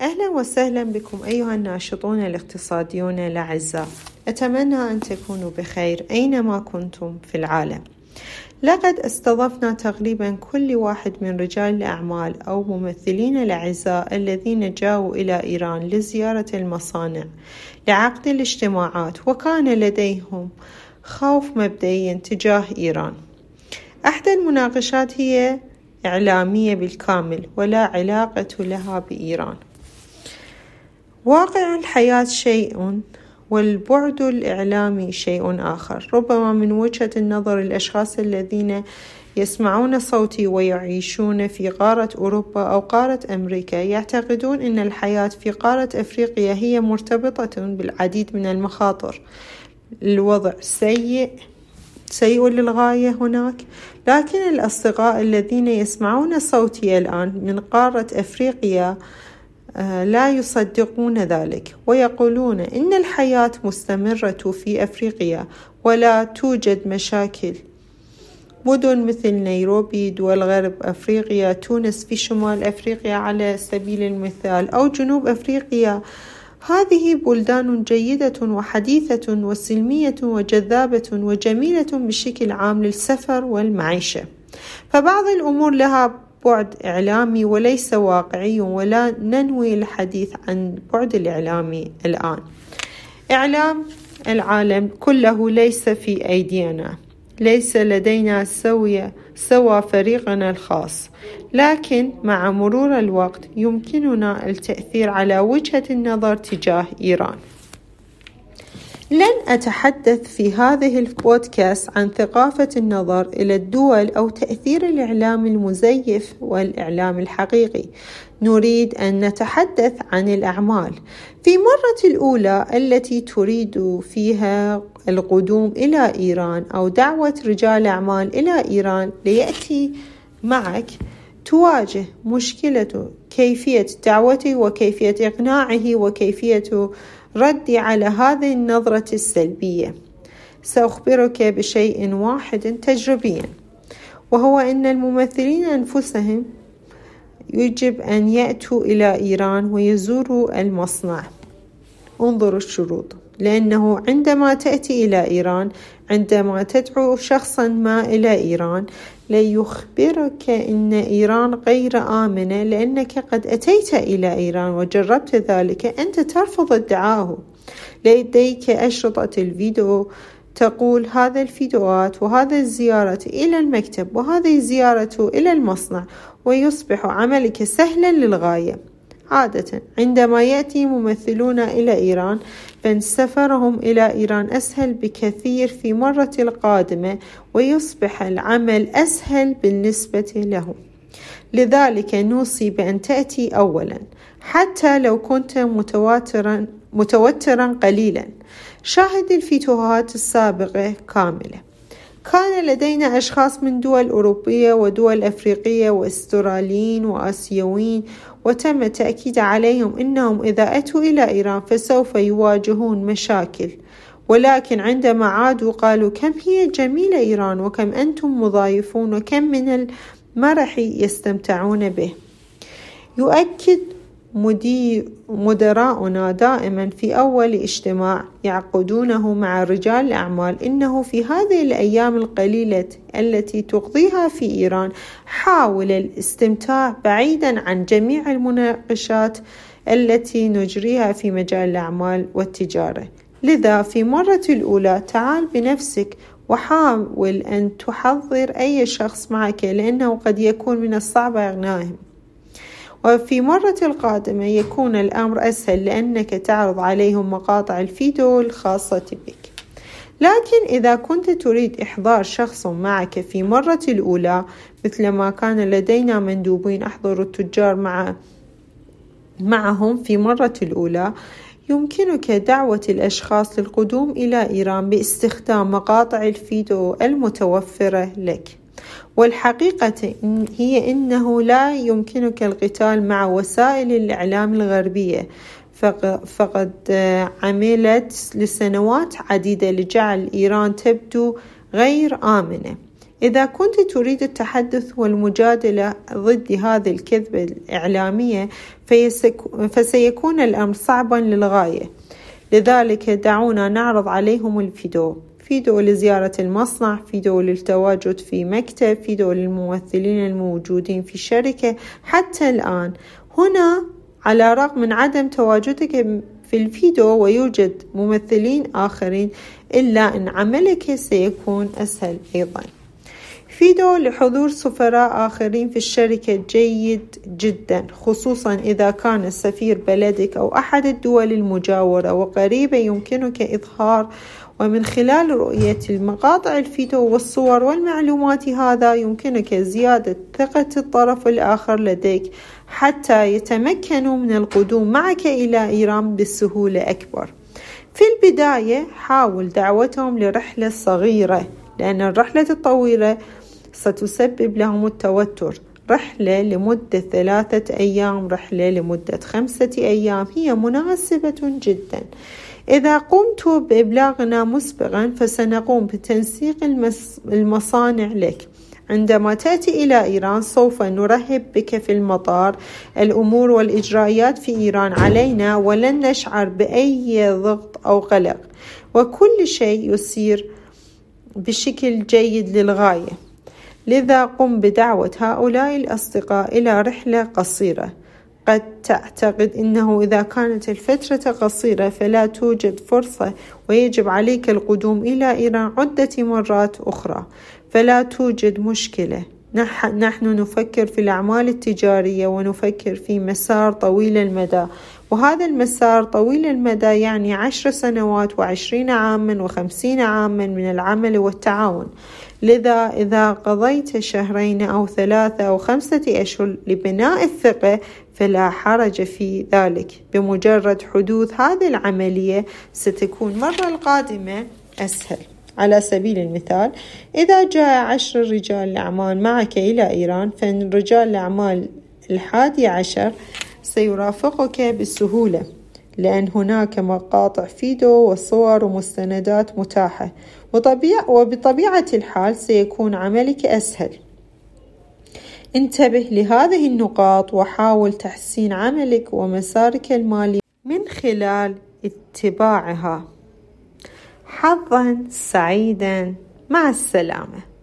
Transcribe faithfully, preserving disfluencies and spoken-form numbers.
أهلا وسهلا بكم أيها الناشطون الاقتصاديون الأعزاء. أتمنى أن تكونوا بخير أينما كنتم في العالم. لقد استضفنا تقريبا كل واحد من رجال الأعمال أو ممثلين الأعزاء الذين جاءوا إلى إيران لزيارة المصانع لعقد الاجتماعات، وكان لديهم خوف مبدئي تجاه إيران. أحد المناقشات هي إعلامية بالكامل ولا علاقة لها بإيران. واقع الحياة شيء والبعد الإعلامي شيء آخر. ربما من وجهة النظر الأشخاص الذين يسمعون صوتي ويعيشون في قارة أوروبا أو قارة أمريكا يعتقدون أن الحياة في قارة أفريقيا هي مرتبطة بالعديد من المخاطر. الوضع سيء سيء للغاية هناك، لكن الأصدقاء الذين يسمعون صوتي الآن من قارة أفريقيا لا يصدقون ذلك، ويقولون إن الحياة مستمرة في أفريقيا ولا توجد مشاكل. مدن مثل نيروبي دول غرب أفريقيا، تونس في شمال أفريقيا على سبيل المثال، أو جنوب أفريقيا، هذه بلدان جيدة وحديثة وسلمية وجذابة وجميلة بشكل عام للسفر والمعيشة. فبعض الأمور لها بعد إعلامي وليس واقعي، ولا ننوي الحديث عن بعد الإعلامي الآن. إعلام العالم كله ليس في أيدينا، ليس لدينا سوية سوى فريقنا الخاص، لكن مع مرور الوقت يمكننا التأثير على وجهة النظر تجاه إيران. لن أتحدث في هذه البودكاست عن ثقافة النظر إلى الدول أو تأثير الإعلام المزيف والإعلام الحقيقي. نريد أن نتحدث عن الأعمال. في مرة الأولى التي تريد فيها القدوم إلى إيران أو دعوة رجال أعمال إلى إيران ليأتي معك، تواجه مشكلة كيفية دعوته وكيفية إقناعه وكيفية ردي على هذه النظرة السلبية. سأخبرك بشيء واحد تجريبيا، وهو أن الممثلين أنفسهم يجب أن يأتوا إلى إيران ويزوروا المصنع. انظروا الشروط، لأنه عندما تأتي إلى إيران، عندما تدعو شخصا ما إلى إيران، ليخبرك أن إيران غير آمنة لأنك قد أتيت إلى إيران وجربت ذلك. أنت ترفض ادعاءه. لديك أشرطة الفيديو تقول هذا الفيديوهات وهذا الزيارة إلى المكتب وهذه الزيارة إلى المصنع، ويصبح عملك سهلا للغاية. عادة عندما يأتي ممثلون إلى إيران، فإن سفرهم إلى إيران أسهل بكثير في مرة القادمة، ويصبح العمل أسهل بالنسبة لهم. لذلك نوصي بأن تأتي أولا، حتى لو كنت متوترا متوترا قليلا. شاهد الفيديوهات السابقة كاملة. كان لدينا أشخاص من دول أوروبية ودول أفريقية وأستراليين وآسيويين، وتم التأكيد عليهم أنهم إذا أتوا إلى إيران فسوف يواجهون مشاكل، ولكن عندما عادوا قالوا كم هي جميلة إيران، وكم أنتم مضايفون، وكم من المرح يستمتعون به. يؤكد مدير مدراؤنا دائما في أول اجتماع يعقدونه مع رجال الأعمال إنه في هذه الأيام القليلة التي تقضيها في إيران حاول الاستمتاع بعيدا عن جميع المناقشات التي نجريها في مجال الأعمال والتجارة. لذا في مرة الأولى تعال بنفسك وحاول أن تحضر أي شخص معك، لأنه قد يكون من الصعب إغنائهم. وفي مرة القادمة يكون الأمر أسهل لأنك تعرض عليهم مقاطع الفيديو الخاصة بك. لكن إذا كنت تريد إحضار شخص معك في مرة الأولى، مثل ما كان لدينا مندوبين أحضروا التجار مع معهم في مرة الأولى، يمكنك دعوة الأشخاص للقدوم إلى إيران باستخدام مقاطع الفيديو المتوفرة لك. والحقيقة هي أنه لا يمكنك القتال مع وسائل الإعلام الغربية، فقد عملت لسنوات عديدة لجعل إيران تبدو غير آمنة. إذا كنت تريد التحدث والمجادلة ضد هذه الكذبة الإعلامية فسيكون الأمر صعبا للغاية. لذلك دعونا نعرض عليهم الفيديو فيديو لزيارة المصنع، فيديو للتواجد في مكتب، فيديو للممثلين الموجودين في الشركة. حتى الآن هنا على الرغم من عدم تواجدك في الفيديو ويوجد ممثلين آخرين، إلا أن عملك سيكون أسهل أيضا. فيديو لحضور سفراء آخرين في الشركة جيد جدا، خصوصا إذا كان السفير بلدك أو أحد الدول المجاورة وقريبة، يمكنك إظهار ومن خلال رؤية المقاطع الفيديو والصور والمعلومات هذا يمكنك زيادة ثقة الطرف الآخر لديك حتى يتمكنوا من القدوم معك إلى إيران بسهولة أكبر. في البداية حاول دعوتهم لرحلة صغيرة، لأن الرحلة الطويلة ستسبب لهم التوتر. رحلة لمدة ثلاثة أيام، رحلة لمدة خمسة أيام هي مناسبة جدا. إذا قمت بإبلاغنا مسبقا فسنقوم بتنسيق المصانع لك. عندما تأتي إلى إيران سوف نرحب بك في المطار. الأمور والإجراءات في إيران علينا ولن نشعر بأي ضغط أو قلق، وكل شيء يسير بشكل جيد للغاية. لذا قم بدعوة هؤلاء الأصدقاء إلى رحلة قصيرة. قد تعتقد أنه إذا كانت الفترة قصيرة فلا توجد فرصة ويجب عليك القدوم إلى إيران عدة مرات أخرى، فلا توجد مشكلة. نحن نفكر في الأعمال التجارية ونفكر في مسار طويل المدى، وهذا المسار طويل المدى يعني عشر سنوات وعشرين عاما وخمسين عاما من العمل والتعاون. لذا إذا قضيت شهرين أو ثلاثة أو خمسة أشهر لبناء الثقة فلا حرج في ذلك. بمجرد حدوث هذه العملية ستكون مرة القادمة أسهل. على سبيل المثال، إذا جاء عشر رجال أعمال معك إلى إيران، فإن رجال الأعمال الحادي عشر سيرافقك بسهولة، لأن هناك مقاطع فيديو وصور ومستندات متاحة، وبطبيعة الحال سيكون عملك أسهل. انتبه لهذه النقاط وحاول تحسين عملك ومسارك المالي من خلال اتباعها. حظا سعيدا، مع السلامة.